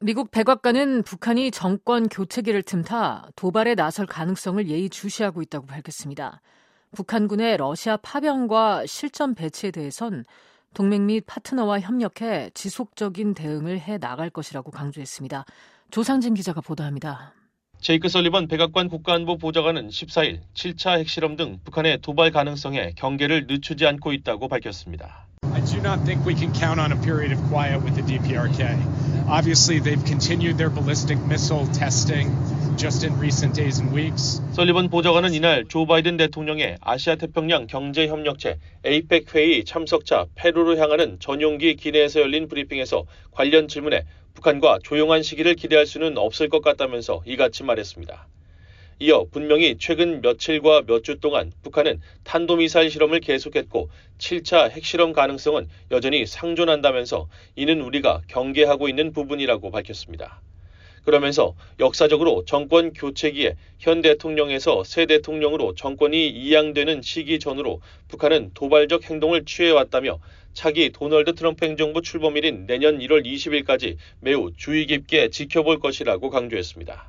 미국 백악관은 북한이 정권 교체기를 틈타 도발에 나설 가능성을 예의주시하고 있다고 밝혔습니다. 북한군의 러시아 파병과 실전 배치에 대해선 동맹 및 파트너와 협력해 지속적인 대응을 해 나갈 것이라고 강조했습니다. 조상진 기자가 보도합니다. 제이크 설리번 백악관 국가안보 보좌관은 14일 7차 핵실험 등 북한의 도발 가능성에 경계를 늦추지 않고 있다고 밝혔습니다. I do not think we can count on a period of quiet with the DPRK. Obviously, they've continued their ballistic missile testing just in recent days and weeks. 설리번 보좌관은 이날 조 바이든 대통령의 아시아 태평양 경제협력체 APEC 회의 참석차 페루로 향하는 전용기 기내에서 열린 브리핑에서 관련 질문에 북한과 조용한 시기를 기대할 수는 없을 것 같다면서 이같이 말했습니다. 이어 분명히 최근 며칠과 몇 주 동안 북한은 탄도미사일 실험을 계속했고 7차 핵실험 가능성은 여전히 상존한다면서 이는 우리가 경계하고 있는 부분이라고 밝혔습니다. 그러면서 역사적으로 정권 교체기에 현 대통령에서 새 대통령으로 정권이 이양되는 시기 전후로 북한은 도발적 행동을 취해왔다며 차기 도널드 트럼프 행정부 출범일인 내년 1월 20일까지 매우 주의 깊게 지켜볼 것이라고 강조했습니다.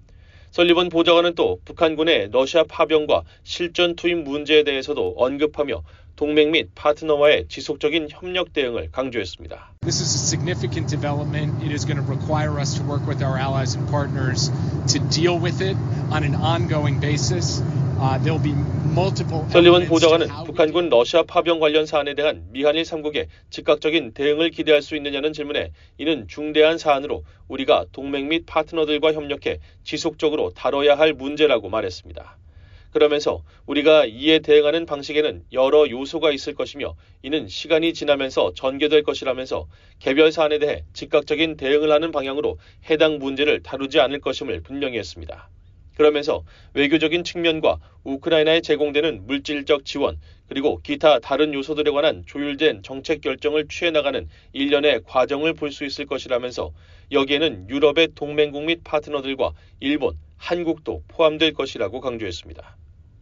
설리번 보좌관은 또 북한군의 러시아 파병과 실전 투입 문제에 대해서도 언급하며 동맹 및 파트너와의 지속적인 협력 대응을 강조했습니다. This is a significant development. It is going to require us to work with our allies and partners to deal with it on an ongoing basis. There will be multiple. 설리번 보좌관은 북한군 러시아 파병 관련 사안에 대한 미한일 3국의 즉각적인 대응을 기대할 수 있느냐는 질문에 이는 중대한 사안으로 우리가 동맹 및 파트너들과 협력해 지속적으로 다뤄야 할 문제라고 말했습니다. 그러면서 우리가 이에 대응하는 방식에는 여러 요소가 있을 것이며 이는 시간이 지나면서 전개될 것이라면서 개별 사안에 대해 즉각적인 대응을 하는 방향으로 해당 문제를 다루지 않을 것임을 분명히 했습니다. 그러면서 외교적인 측면과 우크라이나에 제공되는 물질적 지원 그리고 기타 다른 요소들에 관한 조율된 정책 결정을 취해 나가는 일련의 과정을 볼 수 있을 것이라면서 여기에는 유럽의 동맹국 및 파트너들과 일본, 한국도 포함될 것이라고 강조했습니다.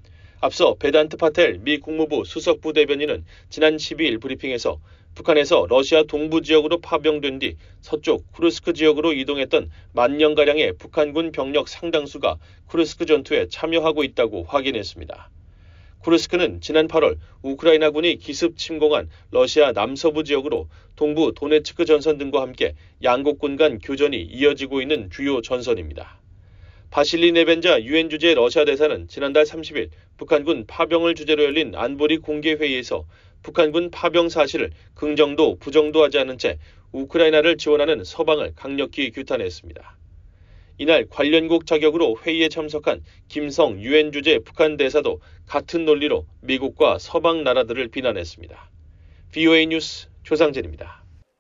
앞서 베단트 파텔 미 국무부 수석부 대변인은 지난 12일 브리핑에서 북한에서 러시아 동부 지역으로 파병된 뒤 서쪽 쿠르스크 지역으로 이동했던 10,000명가량의 북한군 병력 상당수가 쿠르스크 전투에 참여하고 있다고 확인했습니다. 쿠르스크는 지난 8월 우크라이나군이 기습 침공한 러시아 남서부 지역으로 동부 도네츠크 전선 등과 함께 양국군 간 교전이 이어지고 있는 주요 전선입니다. 바실리 네벤자 유엔 주재 러시아 대사는 지난달 30일 북한군 파병을 주제로 열린 안보리 공개회의에서 북한군 파병 사실을 긍정도 부정도 하지 않은 채 우크라이나를 지원하는 서방을 강력히 규탄했습니다. 이날 관련국 자격으로 회의에 참석한 김성 유엔 주재 북한 대사도 같은 논리로 미국과 서방 나라들을 비난했습니다. VOA 뉴스 조상진입니다.